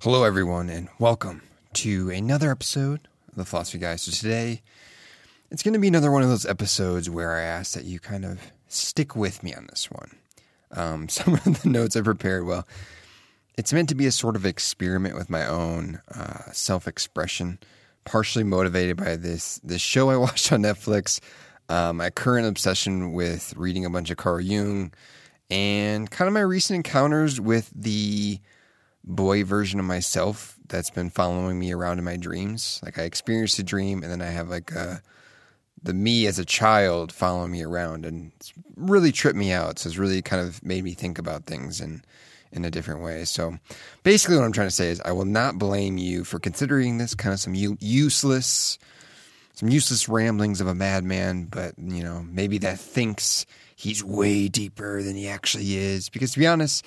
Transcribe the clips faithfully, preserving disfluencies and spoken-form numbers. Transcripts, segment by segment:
Hello, everyone, and welcome to another episode of the Philosophy Guy. So today, it's going to be another one of those episodes where I ask that you kind of stick with me on this one. Um, some of the notes I prepared, well, it's meant to be a sort of experiment with my own uh, self-expression, partially motivated by this this show I watched on Netflix, uh, my current obsession with reading a bunch of Carl Jung, and kind of my recent encounters with the boy version of myself that's been following me around in my dreams. Like I experienced a dream and then I have like a, the me as a child following me around, and it's really tripped me out. So it's really kind of made me think about things in, in a different way. So basically what I'm trying to say is I will not blame you for considering this kind of some u- useless, some useless ramblings of a madman, but you know, maybe that thinks he's way deeper than he actually is. Because to be honest,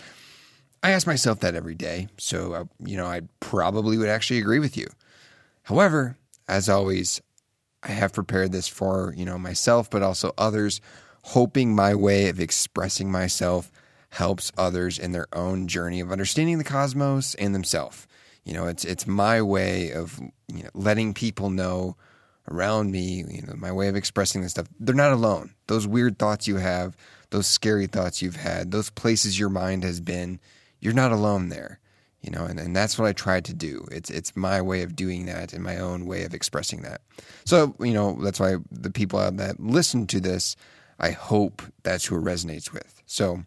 I ask myself that every day, so, uh, you know, I probably would actually agree with you. However, as always, I have prepared this for, you know, myself, but also others, hoping my way of expressing myself helps others in their own journey of understanding the cosmos and themselves. You know, it's it's my way of, you know, letting people know around me, you know, my way of expressing this stuff. They're not alone. Those weird thoughts you have, those scary thoughts you've had, those places your mind has been, you're not alone there, you know, and, and that's what I tried to do. It's it's my way of doing that and my own way of expressing that. So, you know, that's why the people out that listen to this, I hope that's who it resonates with. So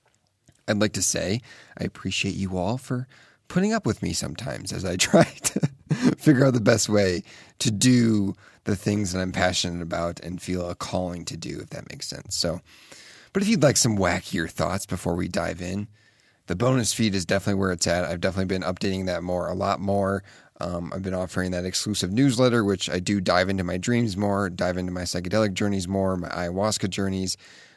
I'd like to say I appreciate you all for putting up with me sometimes as I try to figure out the best way to do the things that I'm passionate about and feel a calling to do, if that makes sense. So, but if you'd like some wackier thoughts before we dive in, the bonus feed is definitely where it's at. I've definitely been updating that more, a lot more. Um, I've been offering that exclusive newsletter, which I do dive into my dreams more, dive into my psychedelic journeys more, my ayahuasca journeys,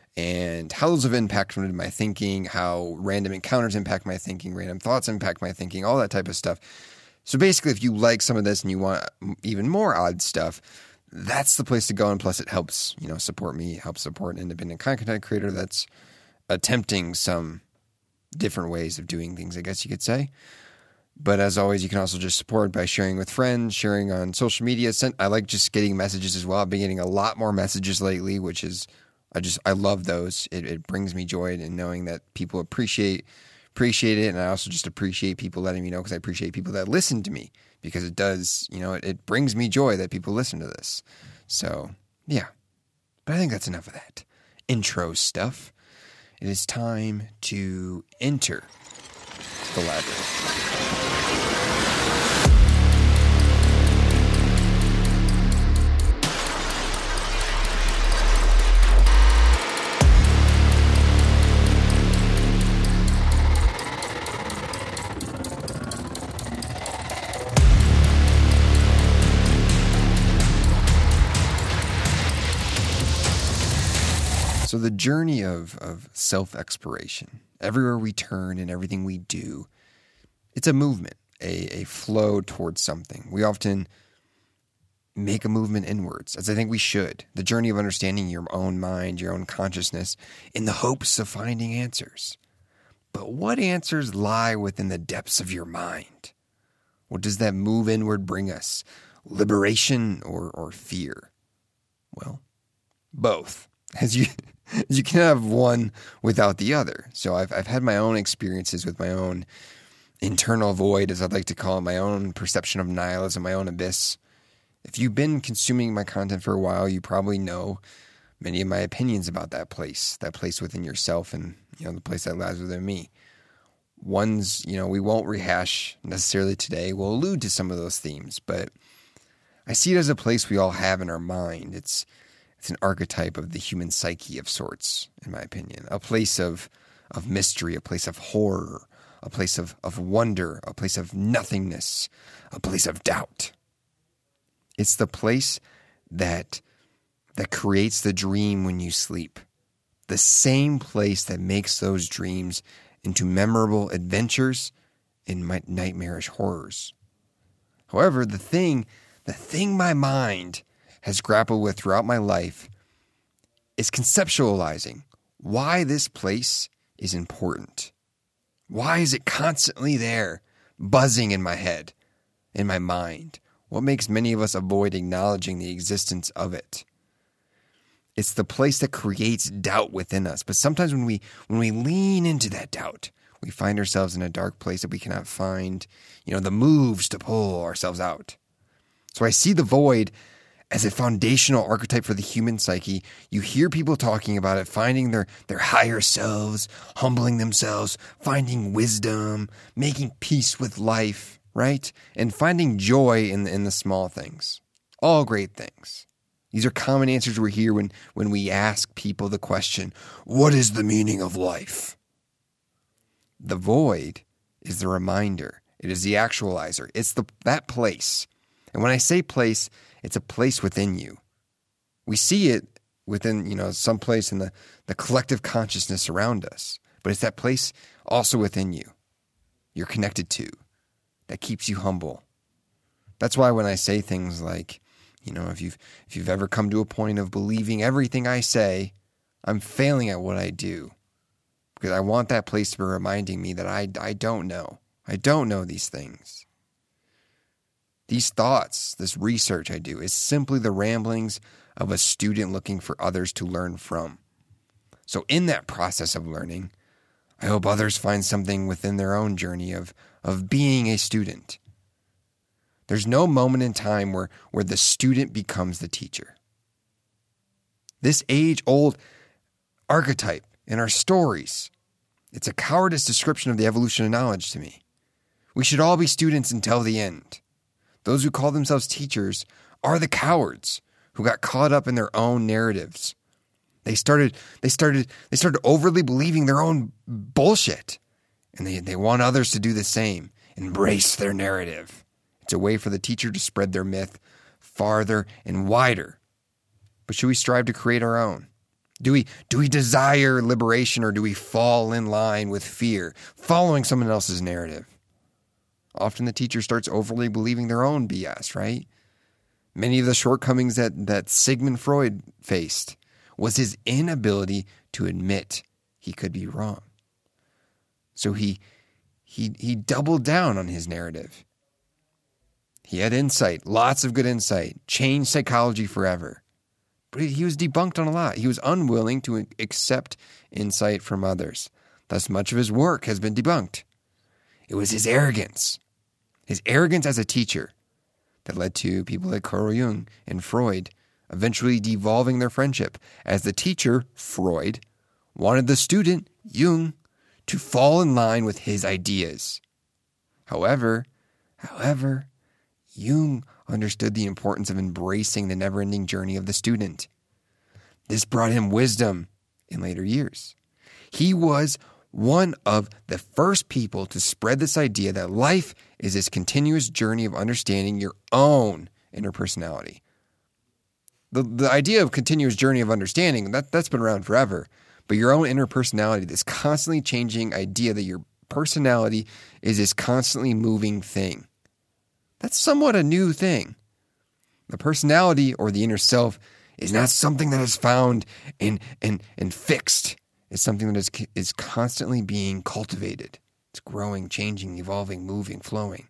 and how those have impacted my thinking, how random encounters impact my thinking, random thoughts impact my thinking, all that type of stuff. So basically, if you like some of this and you want even more odd stuff, that's the place to go. And plus, it helps, you know, support me, helps support an independent content creator that's attempting some different ways of doing things, I guess you could say. But as always, you can also just support by sharing with friends, sharing on social media. I like just getting messages as well. I've been getting a lot more messages lately, which is, I just, I love those. It, it brings me joy in knowing that people appreciate, appreciate it. And I also just appreciate people letting me know, because I appreciate people that listen to me, because it does, you know, it, it brings me joy that people listen to this. So yeah, but I think that's enough of that intro stuff. It is time to enter the labyrinth. So the journey of, of self-exploration, everywhere we turn and everything we do, it's a movement, a, a flow towards something. We often make a movement inwards, as I think we should. The journey of understanding your own mind, your own consciousness, in the hopes of finding answers. But what answers lie within the depths of your mind? What does that move inward bring us? Liberation or, or fear? Well, both. As you... You can't have one without the other. So I've I've had my own experiences with my own internal void, as I'd like to call it, my own perception of nihilism, my own abyss. If you've been consuming my content for a while, you probably know many of my opinions about that place, that place within yourself, and you know the place that lies within me. Ones, you know, we won't rehash necessarily today. We'll allude to some of those themes, but I see it as a place we all have in our mind. It's It's an archetype of the human psyche of sorts, in my opinion. A place of of mystery, a place of horror, a place of, of wonder, a place of nothingness, a place of doubt. It's the place that that creates the dream when you sleep. The same place that makes those dreams into memorable adventures and nightmarish horrors. However, the thing, the thing my mind has grappled with throughout my life is conceptualizing why this place is important. Why is it constantly there, buzzing in my head, in my mind? What makes many of us avoid acknowledging the existence of it? It's the place that creates doubt within us. But sometimes when we when we lean into that doubt, we find ourselves in a dark place that we cannot find, you know, the moves to pull ourselves out. So I see the void as a foundational archetype for the human psyche. You hear people talking about it, finding their, their higher selves, humbling themselves, finding wisdom, making peace with life, right? And finding joy in the, in the small things. All great things. These are common answers we hear when, when we ask people the question, what is the meaning of life? The void is the reminder. It is the actualizer. It's the that place. And when I say place, it's a place within you. We see it within, you know, some place in the, the collective consciousness around us. But it's that place also within you. You're connected to. That keeps you humble. That's why when I say things like, you know, if you've if you've ever come to a point of believing everything I say, I'm failing at what I do. Because I want that place to be reminding me that I, I don't know. I don't know these things. These thoughts, this research I do, is simply the ramblings of a student looking for others to learn from. So in that process of learning, I hope others find something within their own journey of, of being a student. There's no moment in time where, where the student becomes the teacher. This age-old archetype in our stories, it's a cowardice description of the evolution of knowledge to me. We should all be students until the end. Those who call themselves teachers are the cowards who got caught up in their own narratives. They started, they started, they started overly believing their own bullshit, and they, they want others to do the same. Embrace their narrative. It's a way for the teacher to spread their myth farther and wider. But should we strive to create our own? Do we, do we desire liberation, or do we fall in line with fear, following someone else's narrative? Often the teacher starts overly believing their own B S, right? Many of the shortcomings that, that Sigmund Freud faced was his inability to admit he could be wrong. So he, he, he doubled down on his narrative. He had insight, lots of good insight, changed psychology forever. But he was debunked on a lot. He was unwilling to accept insight from others. Thus, much of his work has been debunked. It was his arrogance. His arrogance as a teacher that led to people like Carl Jung and Freud eventually devolving their friendship, as the teacher, Freud, wanted the student, Jung, to fall in line with his ideas. However, however, Jung understood the importance of embracing the never-ending journey of the student. This brought him wisdom in later years. He was one of the first people to spread this idea that life is this continuous journey of understanding your own inner personality. The, the idea of continuous journey of understanding, that, that's been around forever. But your own inner personality, this constantly changing idea that your personality is this constantly moving thing. That's somewhat a new thing. The personality, or the inner self, is not something that is found and, and, and fixed. It's something that is is constantly being cultivated. It's growing, changing, evolving, moving, flowing.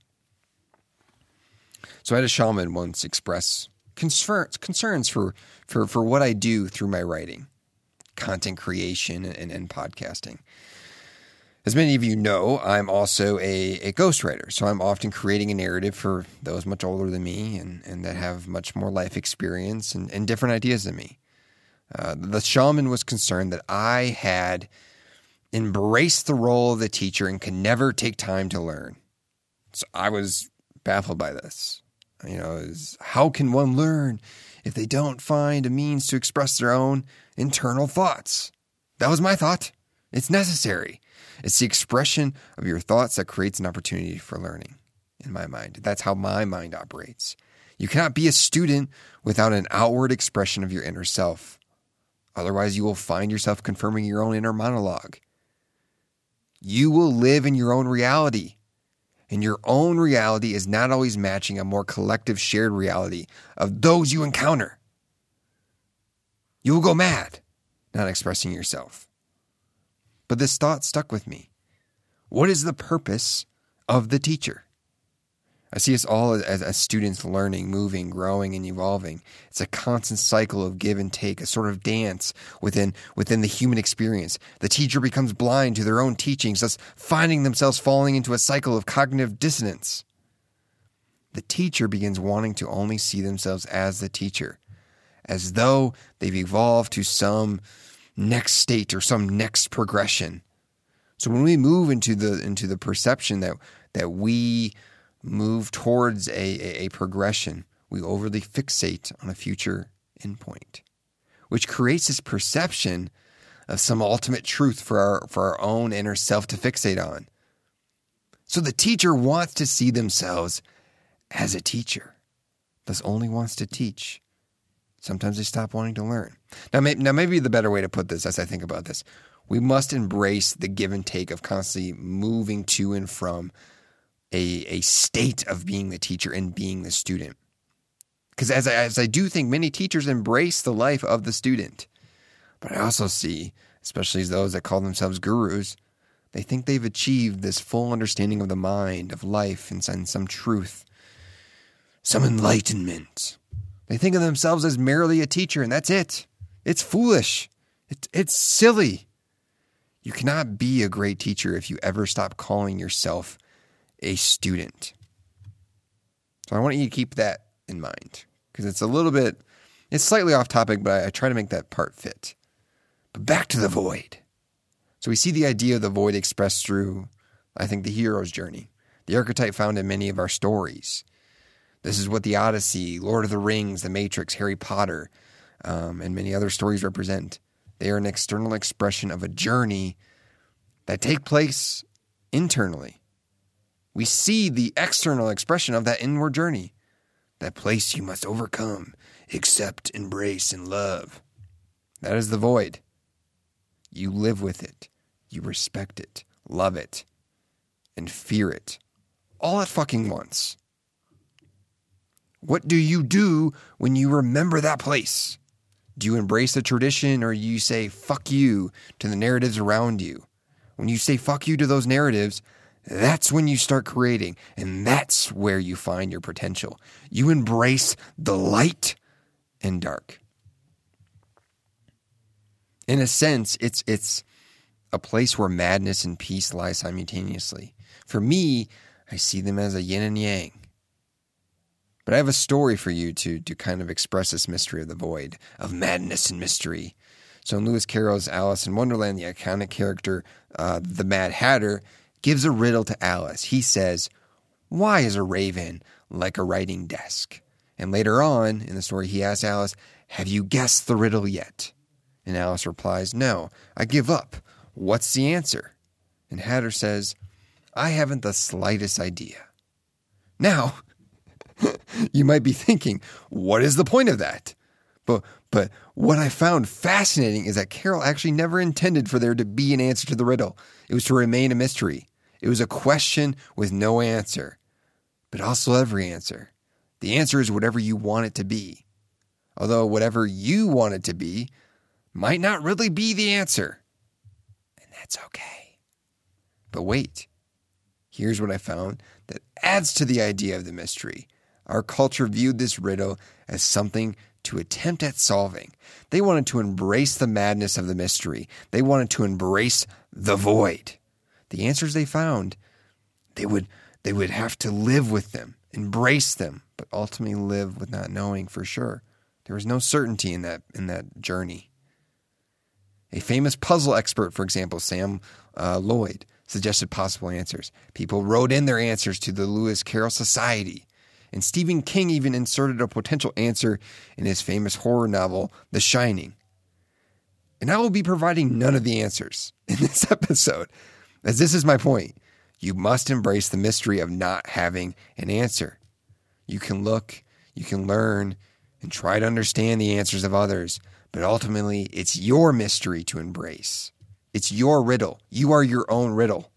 So I had a shaman once express concerns, concerns for, for, for what I do through my writing, content creation, and, and podcasting. As many of you know, I'm also a, a ghostwriter, so I'm often creating a narrative for those much older than me and, and that have much more life experience and, and different ideas than me. Uh, the shaman was concerned that I had embraced the role of the teacher and could never take time to learn. So I was baffled by this. You know, is, how can one learn if they don't find a means to express their own internal thoughts? That was my thought. It's necessary. It's the expression of your thoughts that creates an opportunity for learning, in my mind. That's how my mind operates. You cannot be a student without an outward expression of your inner self. Otherwise, you will find yourself confirming your own inner monologue. You will live in your own reality. And your own reality is not always matching a more collective shared reality of those you encounter. You will go mad not expressing yourself. But this thought stuck with me. What is the purpose of the teacher? I see us all as, as students learning, moving, growing, and evolving. It's a constant cycle of give and take, a sort of dance within within the human experience. The teacher becomes blind to their own teachings, thus finding themselves falling into a cycle of cognitive dissonance. The teacher begins wanting to only see themselves as the teacher, as though they've evolved to some next state or some next progression. So when we move into the into the perception that that we move towards a, a, a progression, we overly fixate on a future endpoint, which creates this perception of some ultimate truth for our for our own inner self to fixate on. So the teacher wants to see themselves as a teacher, thus only wants to teach. Sometimes they stop wanting to learn. Now, may, now maybe the better way to put this as I think about this, we must embrace the give and take of constantly moving to and from a, a state of being the teacher and being the student. Because as I, as I do think many teachers embrace the life of the student, but I also see, especially those that call themselves gurus, they think they've achieved this full understanding of the mind, of life, and some, some truth, some enlightenment. They think of themselves as merely a teacher, and that's it. It's foolish. It, it's silly. You cannot be a great teacher if you ever stop calling yourself a student. So I want you to keep that in mind, because it's a little bit, it's slightly off topic, but I, I try to make that part fit. But back to the void. So we see the idea of the void expressed through, I think, the hero's journey, the archetype found in many of our stories. This is what the Odyssey, Lord of the Rings, The Matrix, Harry Potter, um, and many other stories represent. They are an external expression of a journey that take place internally. We see the external expression of that inward journey, that place you must overcome, accept, embrace, and love. That is the void. You live with it. You respect it, love it, and fear it, all at fucking once. What do you do when you remember that place? Do you embrace the tradition, or you say fuck you to the narratives around you? When you say fuck you to those narratives, that's when you start creating, and that's where you find your potential. You embrace the light and dark. In a sense, it's it's a place where madness and peace lie simultaneously. For me, I see them as a yin and yang. But I have a story for you to, to kind of express this mystery of the void, of madness and mystery. So in Lewis Carroll's Alice in Wonderland, the iconic character, uh, the Mad Hatter, gives a riddle to Alice. He says, "Why is a raven like a writing desk?" And later on in the story, he asks Alice, "Have you guessed the riddle yet?" And Alice replies, "No, I give up. What's the answer?" And Hatter says, "I haven't the slightest idea." Now, you might be thinking, what is the point of that? But but what I found fascinating is that Carroll actually never intended for there to be an answer to the riddle. It was to remain a mystery. It was a question with no answer, but also every answer. The answer is whatever you want it to be. Although whatever you want it to be might not really be the answer. And that's okay. But wait, here's what I found that adds to the idea of the mystery. Our culture viewed this riddle as something to attempt at solving. They wanted to embrace the madness of the mystery. They wanted to embrace the void. The answers they found, they would they would have to live with them, embrace them, but ultimately live with not knowing for sure. There was no certainty in that in that journey. A famous puzzle expert, for example, Sam uh, Lloyd, suggested possible answers. People wrote in their answers to the Lewis Carroll Society. And Stephen King even inserted a potential answer in his famous horror novel, The Shining. And I will be providing none of the answers in this episode, as this is my point. You must embrace the mystery of not having an answer. You can look, you can learn, and try to understand the answers of others, but ultimately it's your mystery to embrace. It's your riddle. You are your own riddle.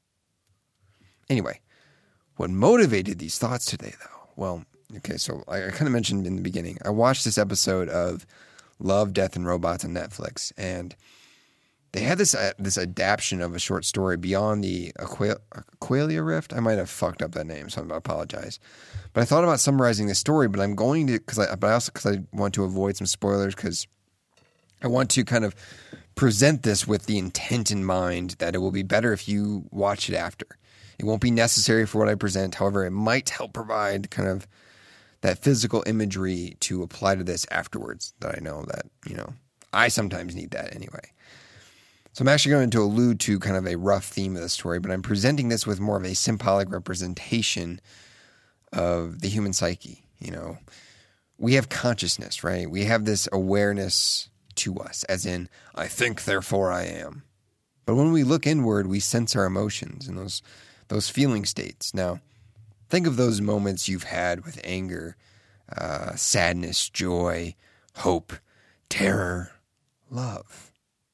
Anyway, what motivated these thoughts today, though? Well, okay, so I, I kind of mentioned in the beginning, I watched this episode of Love, Death, and Robots on Netflix, and they had this uh, this adaptation of a short story, Beyond the Aqua- Aqualia Rift. I might have fucked up that name, so I apologize. But I thought about summarizing the story, but I'm going to, because I, but I also because I want to avoid some spoilers, because I want to kind of present this with the intent in mind that it will be better if you watch it after. It won't be necessary for what I present. However, it might help provide kind of that physical imagery to apply to this afterwards, that I know that, you know, I sometimes need that anyway. So I'm actually going to allude to kind of a rough theme of the story, but I'm presenting this with more of a symbolic representation of the human psyche. You know, we have consciousness, right? We have this awareness to us, as in, I think, therefore I am. But when we look inward, we sense our emotions and those those feeling states. Now, think of those moments you've had with anger, uh, sadness, joy, hope, terror, love,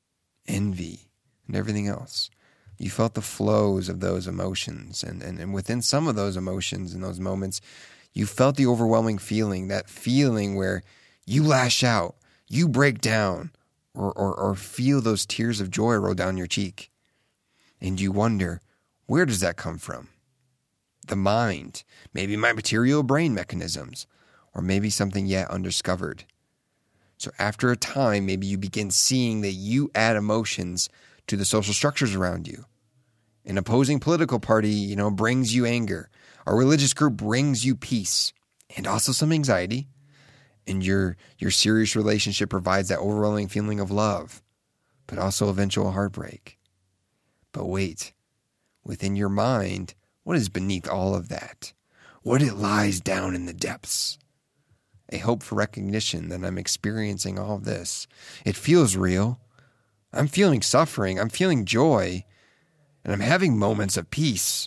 envy, and everything else. You felt the flows of those emotions, and, and, and within some of those emotions and those moments, you felt the overwhelming feeling, that feeling where you lash out, you break down, or, or, or feel those tears of joy roll down your cheek. And you wonder, where does that come from? The mind, maybe my material brain mechanisms, or maybe something yet undiscovered. So after a time, maybe you begin seeing that you add emotions to the social structures around you. An opposing political party, you know, brings you anger. A religious group brings you peace and also some anxiety. And your your serious relationship provides that overwhelming feeling of love, but also eventual heartbreak. But wait, within your mind, what is beneath all of that? What it lies down in the depths? A hope for recognition that I'm experiencing all of this. It feels real. I'm feeling suffering. I'm feeling joy. And I'm having moments of peace.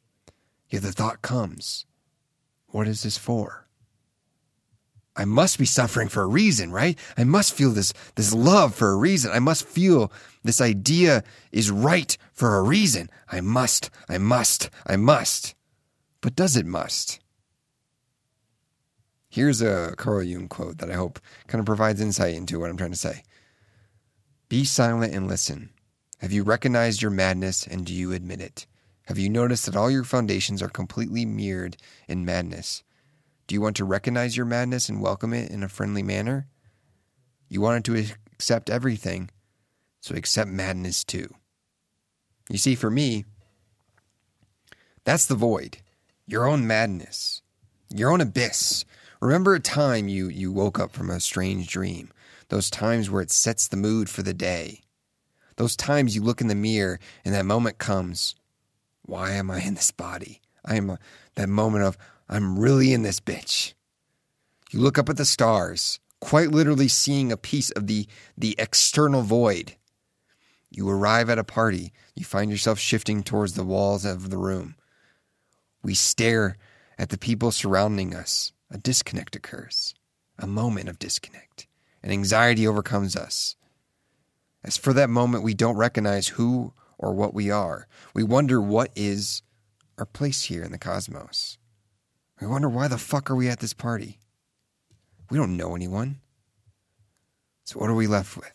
Yet the thought comes, what is this for? I must be suffering for a reason, right? I must feel this, this love for a reason. I must feel this idea is right for a reason. I must, I must, I must. But does it must? Here's a Carl Jung quote that I hope kind of provides insight into what I'm trying to say. Be silent and listen. Have you recognized your madness, and do you admit it? Have you noticed that all your foundations are completely mirrored in madness? Do you want to recognize your madness and welcome it in a friendly manner? You wanted to accept everything, so accept madness too. You see, for me, that's the void. Your own madness. Your own abyss. Remember a time you, you woke up from a strange dream. Those times where it sets the mood for the day. Those times you look in the mirror and that moment comes. Why am I in this body? I am a, that moment of, I'm really in this bitch. You look up at the stars, quite literally seeing a piece of the, the external void. You arrive at a party. You find yourself shifting towards the walls of the room. We stare at the people surrounding us. A disconnect occurs. A moment of disconnect. And anxiety overcomes us. As for that moment, we don't recognize who or what we are. We wonder what is our place here in the cosmos. We wonder, why the fuck are we at this party? We don't know anyone. So what are we left with?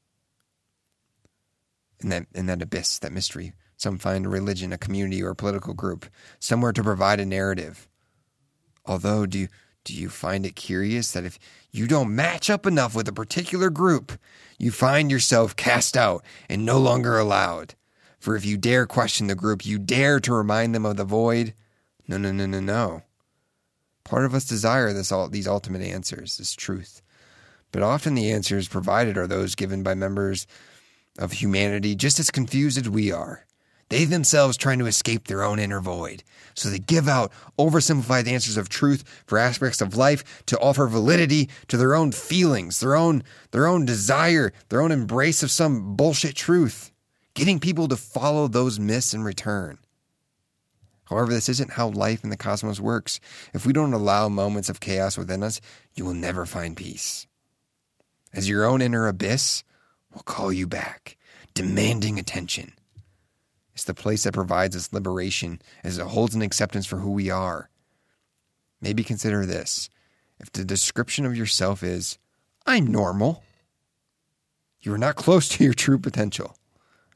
In that, in that abyss, that mystery, some find a religion, a community, or a political group, somewhere to provide a narrative. Although, do you, do you find it curious that if you don't match up enough with a particular group, you find yourself cast out and no longer allowed? For if you dare question the group, you dare to remind them of the void. No, no, no, no, no. Part of us desire this, these ultimate answers, this truth. But often the answers provided are those given by members of humanity just as confused as we are. They themselves trying to escape their own inner void. So they give out oversimplified answers of truth for aspects of life to offer validity to their own feelings, their own, their own desire, their own embrace of some bullshit truth, getting people to follow those myths in return. However, this isn't how life in the cosmos works. If we don't allow moments of chaos within us, you will never find peace. As your own inner abyss will call you back, demanding attention. It's the place that provides us liberation as it holds an acceptance for who we are. Maybe consider this. If the description of yourself is, I'm normal, you are not close to your true potential.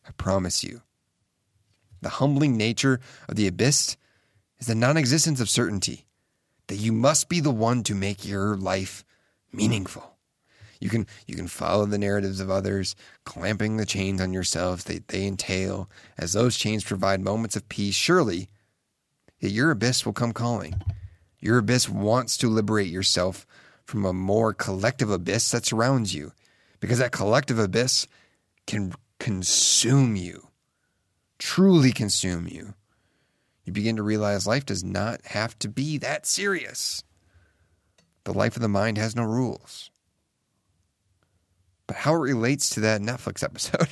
I promise you. The humbling nature of the abyss is the non-existence of certainty, that you must be the one to make your life meaningful. You can you can follow the narratives of others, clamping the chains on yourselves they, they entail, as those chains provide moments of peace, surely, yet your abyss will come calling. Your abyss wants to liberate yourself from a more collective abyss that surrounds you, because that collective abyss can consume you, truly consume you. You begin to realize life does not have to be that serious. The life of the mind has no rules. But how it relates to that Netflix episode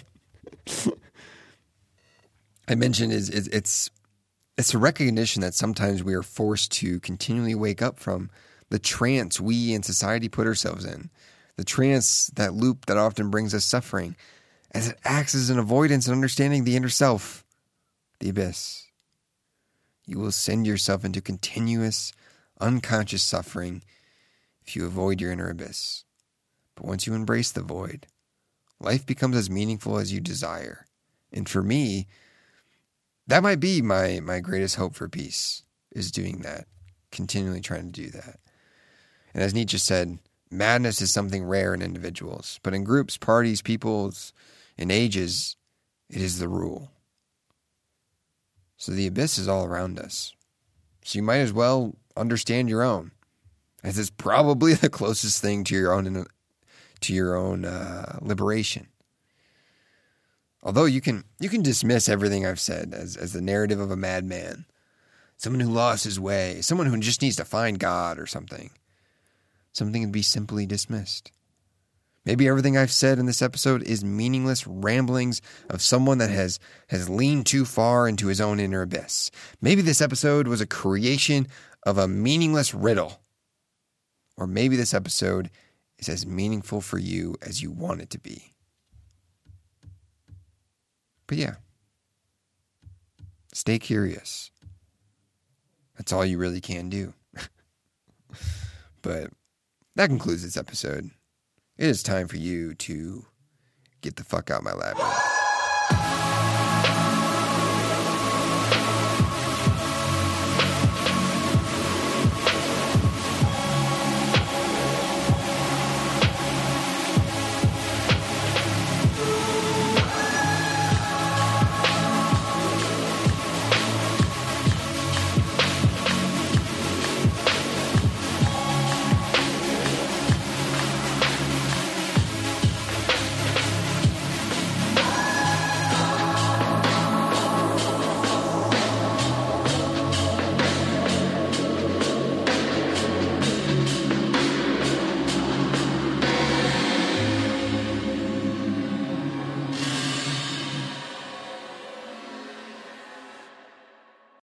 I mentioned is, is it's it's a recognition that sometimes we are forced to continually wake up from the trance we in society put ourselves in, the trance, that loop that often brings us suffering, as it acts as an avoidance in understanding the inner self, the abyss. You will send yourself into continuous, unconscious suffering if you avoid your inner abyss. But once you embrace the void, life becomes as meaningful as you desire. And for me, that might be my, my greatest hope for peace, is doing that, continually trying to do that. And as Nietzsche said, madness is something rare in individuals, but in groups, parties, peoples, and ages, it is the rule. So the abyss is all around us. So you might as well understand your own, as it's probably the closest thing to your own to your own uh, liberation. Although you can you can dismiss everything I've said as, as the narrative of a madman, someone who lost his way, someone who just needs to find God or something. Something can be simply dismissed. Maybe everything I've said in this episode is meaningless ramblings of someone that has, has leaned too far into his own inner abyss. Maybe this episode was a creation of a meaningless riddle. Or maybe this episode is as meaningful for you as you want it to be. But yeah, stay curious. That's all you really can do. But that concludes this episode. It is time for you to get the fuck out my labyrinth.